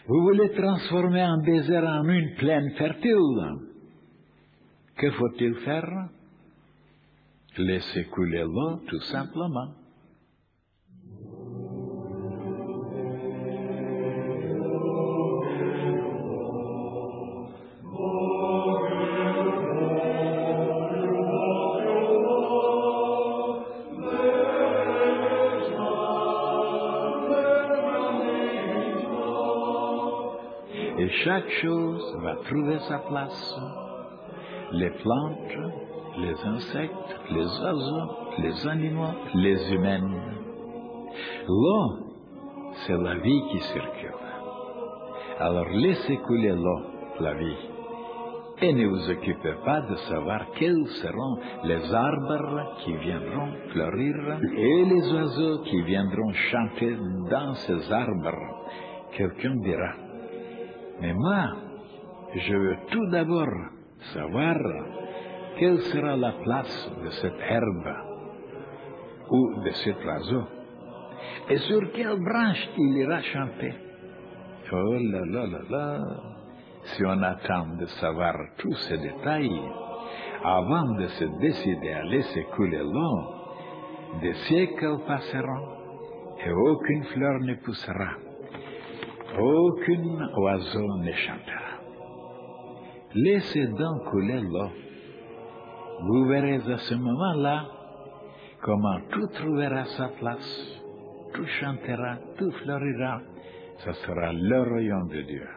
Vous voulez transformer un désert en une plaine fertile. Que faut-il faire? Laissez couler l'eau, tout simplement. Et chaque chose va trouver sa place. Les plantes, les insectes, les oiseaux, les animaux, les humains. L'eau, c'est la vie qui circule. Alors laissez couler l'eau, la vie. Et ne vous occupez pas de savoir quels seront les arbres qui viendront fleurir et les oiseaux qui viendront chanter dans ces arbres. Quelqu'un dira, mais moi, je veux tout d'abord savoir quelle sera la place de cette herbe ou de cet oiseau et sur quelle branche il ira chanter. Oh là là là là! Si on attend de savoir tous ces détails avant de se décider à laisser couler l'eau, des siècles passeront et aucune fleur ne poussera, aucun oiseau ne chantera. Laissez donc couler l'eau. Vous verrez à ce moment-là comment tout trouvera sa place, tout chantera, tout fleurira. Ce sera le royaume de Dieu.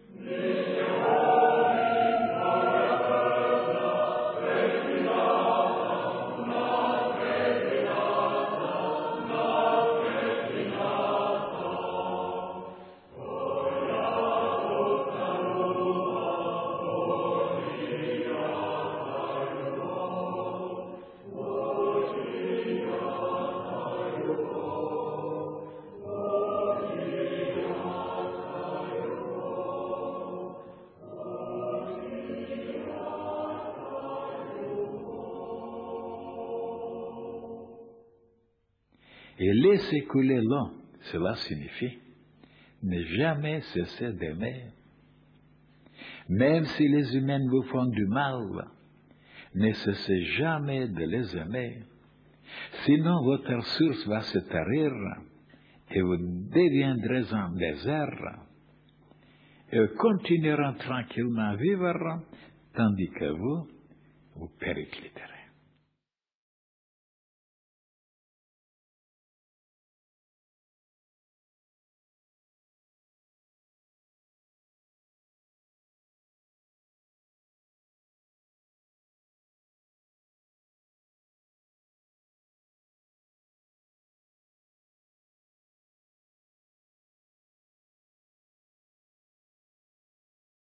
Et laisser couler l'eau, cela signifie ne jamais cesser d'aimer. Même si les humains vous font du mal, ne cessez jamais de les aimer. Sinon, votre source va se tarir et vous deviendrez un désert. Et continueront tranquillement à vivre, tandis que vous péricliterez.